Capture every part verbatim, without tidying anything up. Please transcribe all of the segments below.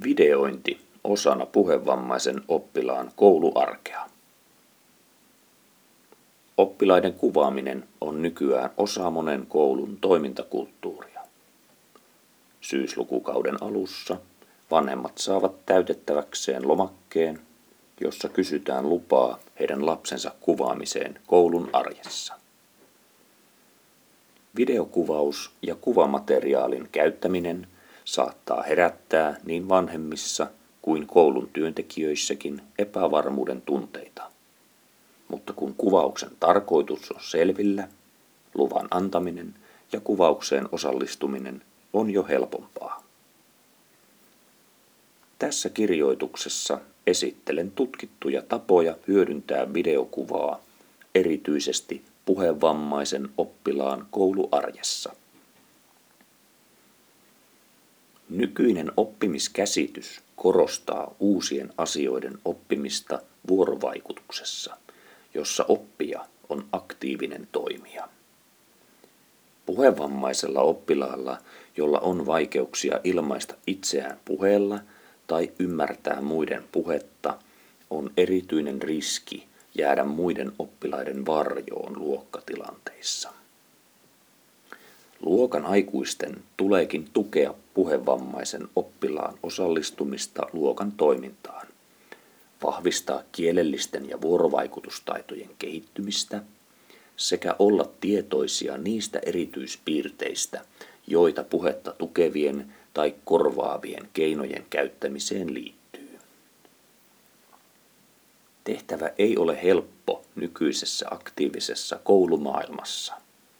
Videointi osana puhevammaisen oppilaan kouluarkea. Oppilaiden kuvaaminen on nykyään osa monen koulun toimintakulttuuria. Syyslukukauden alussa vanhemmat saavat täytettäväkseen lomakkeen, jossa kysytään lupaa heidän lapsensa kuvaamiseen koulun arjessa. Videokuvaus ja kuvamateriaalin käyttäminen saattaa herättää niin vanhemmissa kuin koulun työntekijöissäkin epävarmuuden tunteita. Mutta kun kuvauksen tarkoitus on selvillä, luvan antaminen ja kuvaukseen osallistuminen on jo helpompaa. Tässä kirjoituksessa esittelen tutkittuja tapoja hyödyntää videokuvaa erityisesti puhevammaisen oppilaan kouluarjessa. Nykyinen oppimiskäsitys korostaa uusien asioiden oppimista vuorovaikutuksessa, jossa oppija on aktiivinen toimija. Puhevammaisella oppilaalla, jolla on vaikeuksia ilmaista itseään puheella tai ymmärtää muiden puhetta, on erityinen riski jäädä muiden oppilaiden varjoon luokkatilanteissa. Luokan aikuisten tuleekin tukea puhevammaisen oppilaan osallistumista luokan toimintaan, vahvistaa kielellisten ja vuorovaikutustaitojen kehittymistä sekä olla tietoisia niistä erityispiirteistä, joita puhetta tukevien tai korvaavien keinojen käyttämiseen liittyy. Tehtävä ei ole helppo nykyisessä aktiivisessa koulumaailmassa.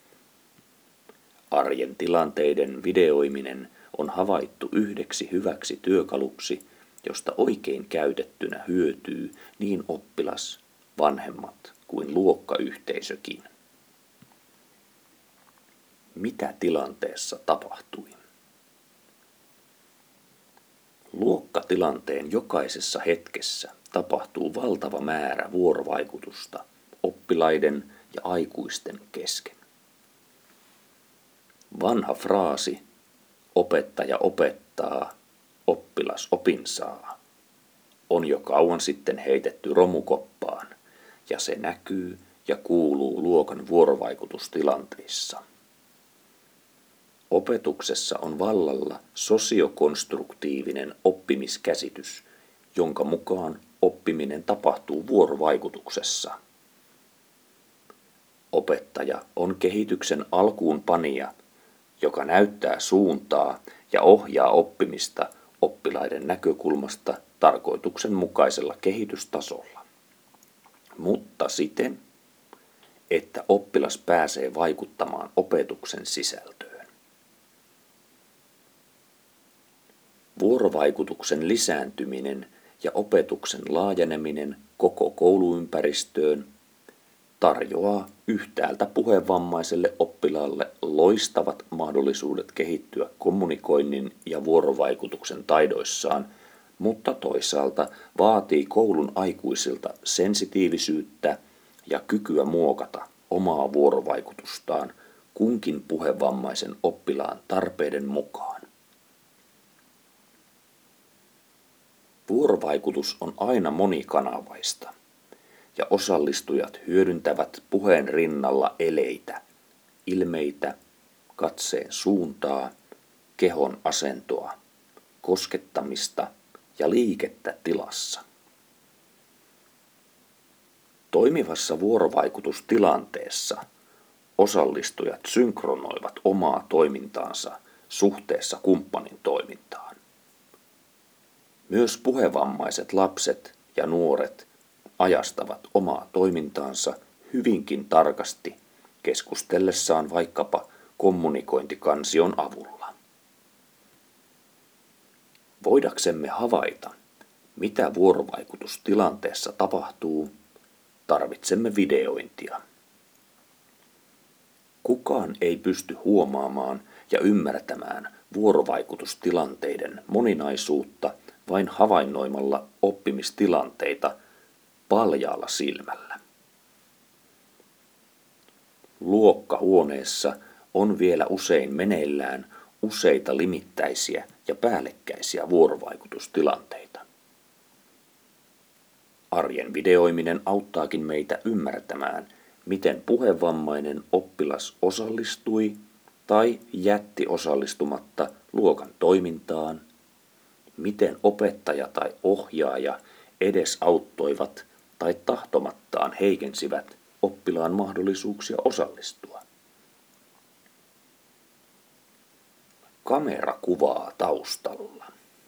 Arjen tilanteiden videoiminen on havaittu yhdeksi hyväksi työkaluksi, josta oikein käytettynä hyötyy niin oppilas, vanhemmat kuin luokkayhteisökin. Mitä tilanteessa tapahtui? Luokkatilanteen jokaisessa hetkessä tapahtuu valtava määrä vuorovaikutusta oppilaiden ja aikuisten kesken. Vanha fraasi, opettaja opettaa, oppilas opin saa, on jo kauan sitten heitetty romukoppaan, ja se näkyy ja kuuluu luokan vuorovaikutustilanteissa. Opetuksessa on vallalla sosiokonstruktiivinen oppimiskäsitys, jonka mukaan oppiminen tapahtuu vuorovaikutuksessa. Opettaja on kehityksen alkuunpanija, joka näyttää suuntaa ja ohjaa oppimista oppilaiden näkökulmasta tarkoituksenmukaisella kehitystasolla, mutta siten, että oppilas pääsee vaikuttamaan opetuksen sisältöön. Vuorovaikutuksen lisääntyminen ja opetuksen laajeneminen koko kouluympäristöön tarjoaa yhtäältä puhevammaiselle oppilaalle loistavat mahdollisuudet kehittyä kommunikoinnin ja vuorovaikutuksen taidoissaan, mutta toisaalta vaatii koulun aikuisilta sensitiivisyyttä ja kykyä muokata omaa vuorovaikutustaan kunkin puhevammaisen oppilaan tarpeiden mukaan. Vuorovaikutus on aina monikanavaista, ja osallistujat hyödyntävät puheen rinnalla eleitä, ilmeitä, katseen suuntaa, kehon asentoa, koskettamista ja liikettä tilassa. Toimivassa vuorovaikutustilanteessa osallistujat synkronoivat omaa toimintaansa suhteessa kumppanin toimintaan. Myös puhevammaiset lapset ja nuoret ajastavat omaa toimintaansa hyvinkin tarkasti keskustellessaan vaikkapa kommunikointikansion avulla. Voidaksemme havaita, mitä vuorovaikutustilanteessa tapahtuu, tarvitsemme videointia. Kukaan ei pysty huomaamaan ja ymmärtämään vuorovaikutustilanteiden moninaisuutta vain havainnoimalla oppimistilanteita paljaalla silmällä. Luokkahuoneessa on vielä usein meneillään useita limittäisiä ja päällekkäisiä vuorovaikutustilanteita. Arjen videoiminen auttaakin meitä ymmärtämään, miten puhevammainen oppilas osallistui tai jätti osallistumatta luokan toimintaan, miten opettaja tai ohjaaja edesauttoivat tai tahtomattaan heikensivät oppilaan mahdollisuuksia osallistua. Kamera kuvaa taustalla.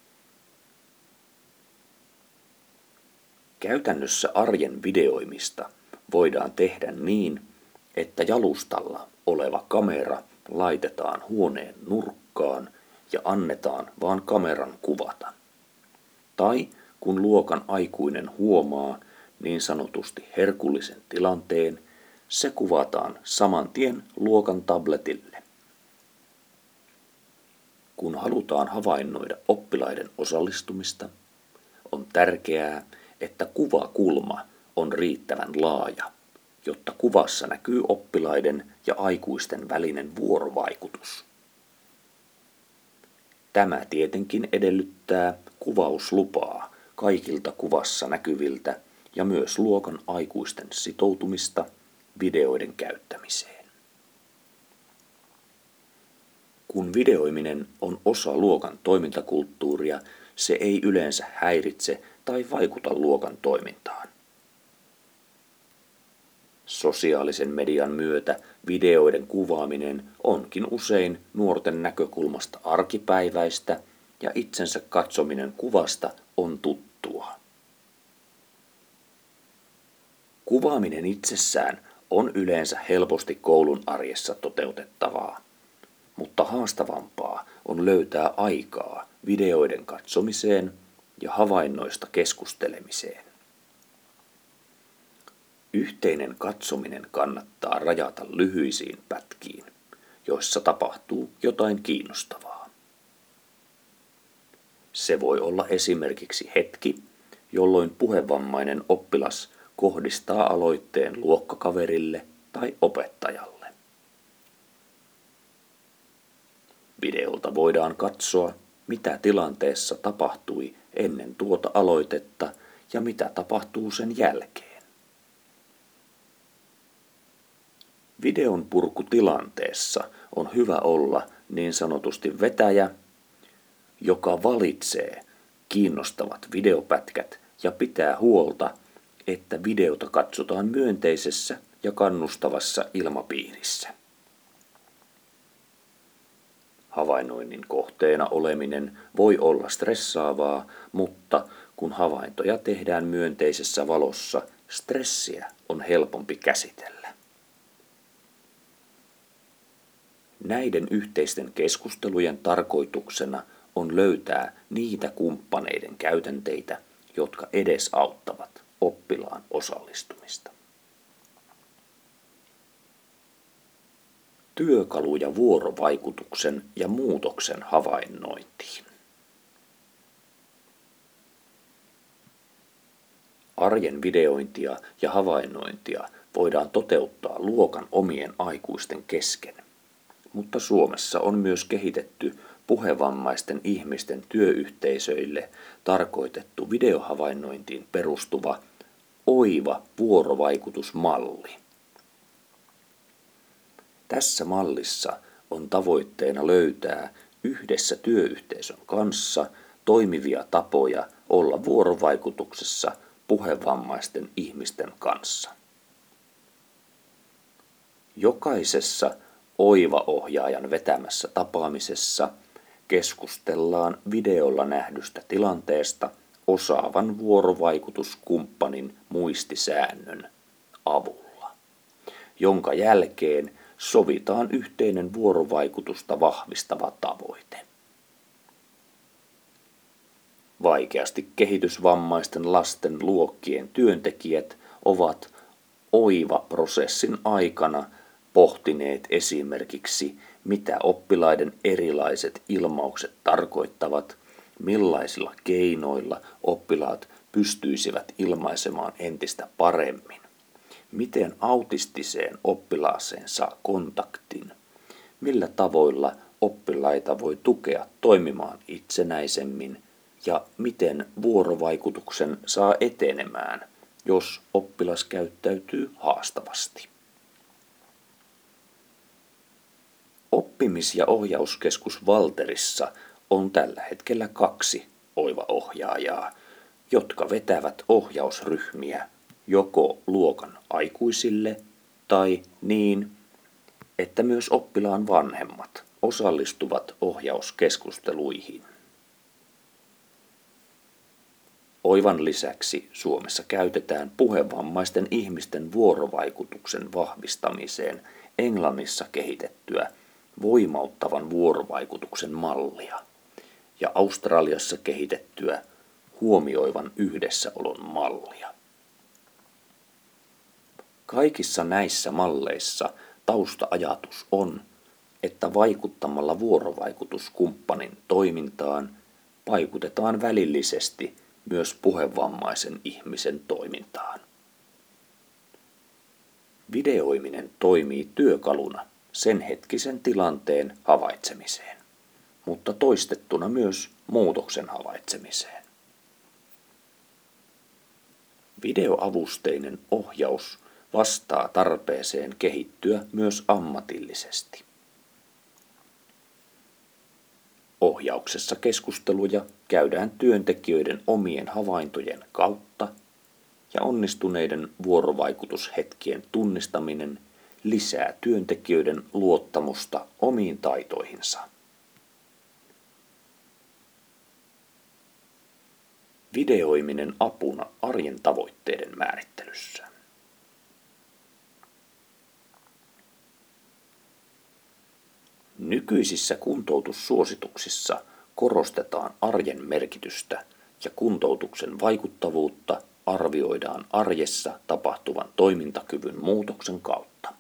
Käytännössä arjen videoimista voidaan tehdä niin, että jalustalla oleva kamera laitetaan huoneen nurkkaan ja annetaan vaan kameran kuvata. Tai kun luokan aikuinen huomaa niin sanotusti herkullisen tilanteen, se kuvataan saman tien luokan tabletille. Kun halutaan havainnoida oppilaiden osallistumista, on tärkeää, että kuvakulma on riittävän laaja, jotta kuvassa näkyy oppilaiden ja aikuisten välinen vuorovaikutus. Tämä tietenkin edellyttää kuvauslupaa kaikilta kuvassa näkyviltä ja myös luokan aikuisten sitoutumista videoiden käyttämiseen. Kun videoiminen on osa luokan toimintakulttuuria, se ei yleensä häiritse tai vaikuta luokan toimintaan. Sosiaalisen median myötä videoiden kuvaaminen onkin usein nuorten näkökulmasta arkipäiväistä ja itsensä katsominen kuvasta on tuttua. Kuvaaminen itsessään on yleensä helposti koulun arjessa toteutettavaa, mutta haastavampaa on löytää aikaa videoiden katsomiseen ja havainnoista keskustelemiseen. Yhteinen katsominen kannattaa rajata lyhyisiin pätkiin, joissa tapahtuu jotain kiinnostavaa. Se voi olla esimerkiksi hetki, jolloin puhevammainen oppilas kohdistaa aloitteen luokkakaverille tai opettajalle. Videolta voidaan katsoa, mitä tilanteessa tapahtui ennen tuota aloitetta ja mitä tapahtuu sen jälkeen. Videon purkutilanteessa on hyvä olla niin sanotusti vetäjä, joka valitsee kiinnostavat videopätkät ja pitää huolta, että videota katsotaan myönteisessä ja kannustavassa ilmapiirissä. Havainnoinnin kohteena oleminen voi olla stressaavaa, mutta kun havaintoja tehdään myönteisessä valossa, stressiä on helpompi käsitellä. Näiden yhteisten keskustelujen tarkoituksena on löytää niitä kumppaneiden käytänteitä, jotka edesauttavat oppilaan osallistumista. Työkaluja vuorovaikutuksen ja muutoksen havainnointiin. Arjen videointia ja havainnointia voidaan toteuttaa luokan omien aikuisten kesken, mutta Suomessa on myös kehitetty puhevammaisten ihmisten työyhteisöille tarkoitettu videohavainnointiin perustuva oiva vuorovaikutusmalli. Tässä mallissa on tavoitteena löytää yhdessä työyhteisön kanssa toimivia tapoja olla vuorovaikutuksessa puhevammaisten ihmisten kanssa. Jokaisessa oiva-ohjaajan vetämässä tapaamisessa keskustellaan videolla nähdystä tilanteesta osaavan vuorovaikutuskumppanin muistisäännön avulla, jonka jälkeen sovitaan yhteinen vuorovaikutusta vahvistava tavoite. Vaikeasti kehitysvammaisten lasten luokkien työntekijät ovat oiva-prosessin aikana pohtineet esimerkiksi, mitä oppilaiden erilaiset ilmaukset tarkoittavat, millaisilla keinoilla oppilaat pystyisivät ilmaisemaan entistä paremmin, miten autistiseen oppilaaseen saa kontaktin, millä tavoilla oppilaita voi tukea toimimaan itsenäisemmin ja miten vuorovaikutuksen saa etenemään, jos oppilas käyttäytyy haastavasti. Oppimis- ja ohjauskeskus Valterissa on tällä hetkellä kaksi Oiva-ohjaajaa, jotka vetävät ohjausryhmiä joko luokan aikuisille tai niin, että myös oppilaan vanhemmat osallistuvat ohjauskeskusteluihin. Oivan lisäksi Suomessa käytetään puhevammaisten ihmisten vuorovaikutuksen vahvistamiseen Englannissa kehitettyä voimauttavan vuorovaikutuksen mallia ja Australiassa kehitettyä huomioivan yhdessäolon mallia. Kaikissa näissä malleissa tausta-ajatus on, että vaikuttamalla vuorovaikutuskumppanin toimintaan vaikutetaan välillisesti myös puhevammaisen ihmisen toimintaan. Videoiminen toimii työkaluna sen hetkisen tilanteen havaitsemiseen, mutta toistettuna myös muutoksen havaitsemiseen. Videoavusteinen ohjaus vastaa tarpeeseen kehittyä myös ammatillisesti. Ohjauksessa keskusteluja käydään työntekijöiden omien havaintojen kautta ja onnistuneiden vuorovaikutushetkien tunnistaminen lisää työntekijöiden luottamusta omiin taitoihinsa. Videoiminen apuna arjen tavoitteiden määrittelyssä. Nykyisissä kuntoutussuosituksissa korostetaan arjen merkitystä ja kuntoutuksen vaikuttavuutta arvioidaan arjessa tapahtuvan toimintakyvyn muutoksen kautta.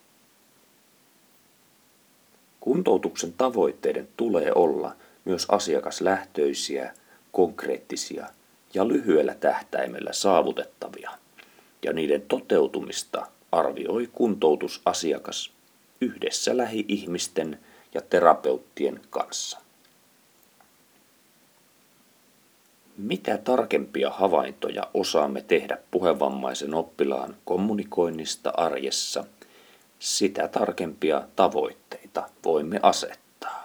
Kuntoutuksen tavoitteiden tulee olla myös asiakaslähtöisiä, konkreettisia ja lyhyellä tähtäimellä saavutettavia, ja niiden toteutumista arvioi kuntoutusasiakas yhdessä lähi-ihmisten ja terapeuttien kanssa. Mitä tarkempia havaintoja osaamme tehdä puhevammaisen oppilaan kommunikoinnista arjessa, sitä tarkempia tavoitteita voimme asettaa.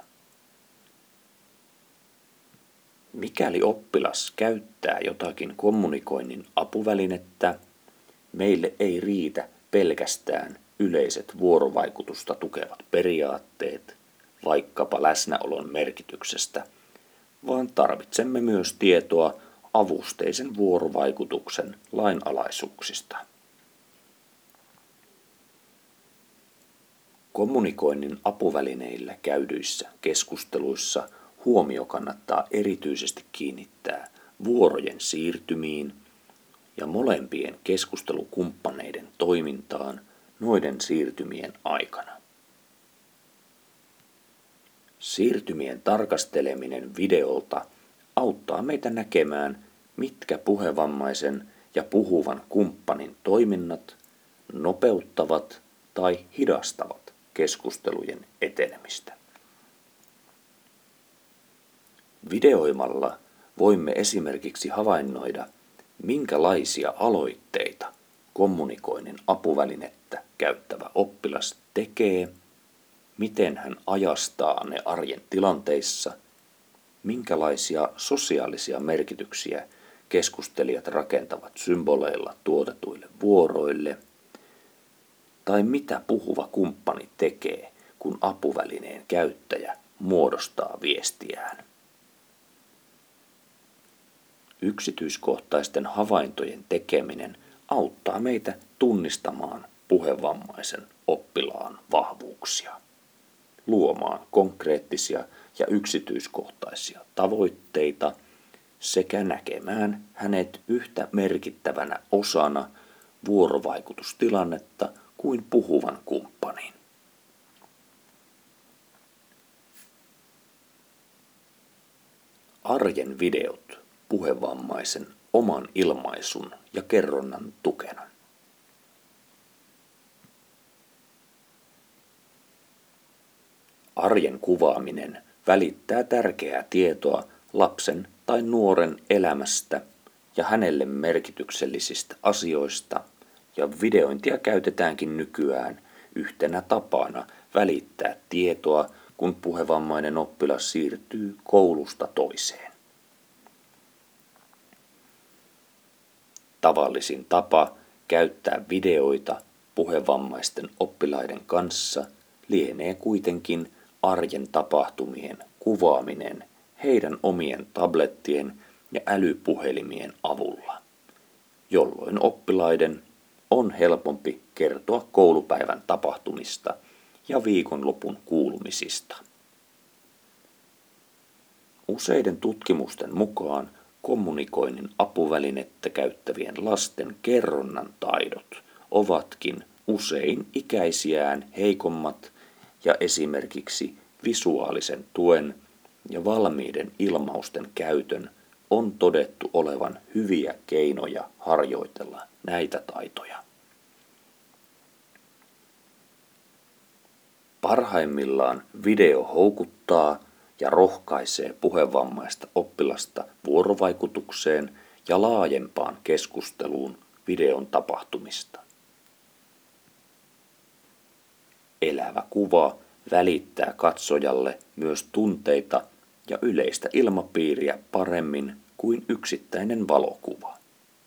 Mikäli oppilas käyttää jotakin kommunikoinnin apuvälinettä, meille ei riitä pelkästään yleiset vuorovaikutusta tukevat periaatteet, vaikkapa läsnäolon merkityksestä, vaan tarvitsemme myös tietoa avusteisen vuorovaikutuksen lainalaisuuksista. Kommunikoinnin apuvälineillä käydyissä keskusteluissa huomio kannattaa erityisesti kiinnittää vuorojen siirtymiin ja molempien keskustelukumppaneiden toimintaan noiden siirtymien aikana. Siirtymien tarkasteleminen videolta auttaa meitä näkemään, mitkä puhevammaisen ja puhuvan kumppanin toiminnat nopeuttavat tai hidastavat keskustelujen etenemistä. Videoimalla voimme esimerkiksi havainnoida, minkälaisia aloitteita kommunikoinnin apuvälinettä käyttävä oppilas tekee, miten hän ajastaa ne arjen tilanteissa, minkälaisia sosiaalisia merkityksiä keskustelijat rakentavat symboleilla tuotetuille vuoroille, tai mitä puhuva kumppani tekee, kun apuvälineen käyttäjä muodostaa viestiään. Yksityiskohtaisten havaintojen tekeminen auttaa meitä tunnistamaan puhevammaisen oppilaan vahvuuksia, luomaan konkreettisia ja yksityiskohtaisia tavoitteita sekä näkemään hänet yhtä merkittävänä osana vuorovaikutustilannetta kuin puhuvan kumppanin. Arjen videot puhevammaisen oman ilmaisun ja kerronnan tukena. Arjen kuvaaminen välittää tärkeää tietoa lapsen tai nuoren elämästä ja hänelle merkityksellisistä asioista, ja videointia käytetäänkin nykyään yhtenä tapana välittää tietoa, kun puhevammainen oppilas siirtyy koulusta toiseen. Tavallisin tapa käyttää videoita puhevammaisten oppilaiden kanssa lienee kuitenkin arjen tapahtumien kuvaaminen heidän omien tablettien ja älypuhelimien avulla, jolloin oppilaiden on helpompi kertoa koulupäivän tapahtumista ja viikonlopun kuulumisista. Useiden tutkimusten mukaan kommunikoinnin apuvälinettä käyttävien lasten kerronnan taidot ovatkin usein ikäisiään heikommat ja esimerkiksi visuaalisen tuen ja valmiiden ilmausten käytön on todettu olevan hyviä keinoja harjoitella näitä taitoja. Parhaimmillaan video houkuttaa ja rohkaisee puhevammaista oppilasta vuorovaikutukseen ja laajempaan keskusteluun videon tapahtumista. Elävä kuva välittää katsojalle myös tunteita ja yleistä ilmapiiriä paremmin kuin yksittäinen valokuva.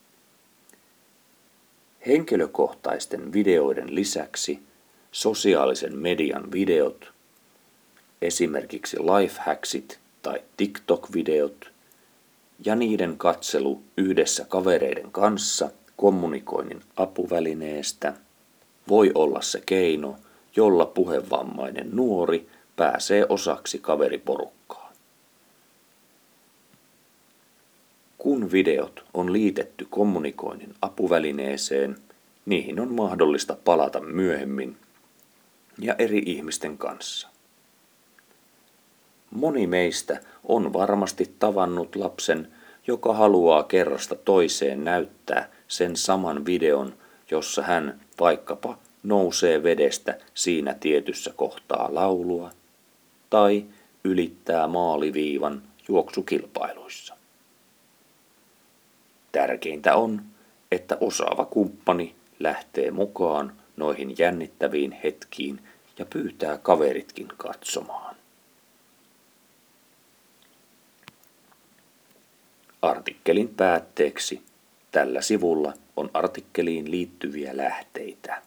Henkilökohtaisten videoiden lisäksi sosiaalisen median videot, esimerkiksi lifehacksit tai TikTok-videot, ja niiden katselu yhdessä kavereiden kanssa kommunikoinnin apuvälineestä voi olla se keino, jolla puhevammainen nuori pääsee osaksi kaveriporukkaa. Kun videot on liitetty kommunikoinnin apuvälineeseen, niihin on mahdollista palata myöhemmin ja eri ihmisten kanssa. Moni meistä on varmasti tavannut lapsen, joka haluaa kerrasta toiseen näyttää sen saman videon, jossa hän vaikkapa nousee vedestä siinä tietyssä kohtaa laulua tai ylittää maaliviivan juoksukilpailuissa. Tärkeintä on, että osaava kumppani lähtee mukaan noihin jännittäviin hetkiin ja pyytää kaveritkin katsomaan. Artikkelin päätteeksi tällä sivulla on artikkeliin liittyviä lähteitä.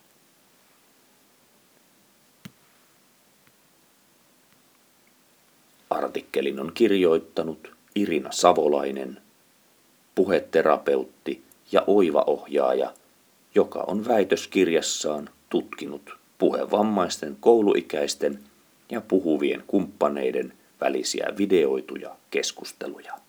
Artikkelin on kirjoittanut Irina Savolainen, puheterapeutti ja oivaohjaaja, joka on väitöskirjassaan tutkinut puhevammaisten kouluikäisten ja puhuvien kumppaneiden välisiä videoituja keskusteluja.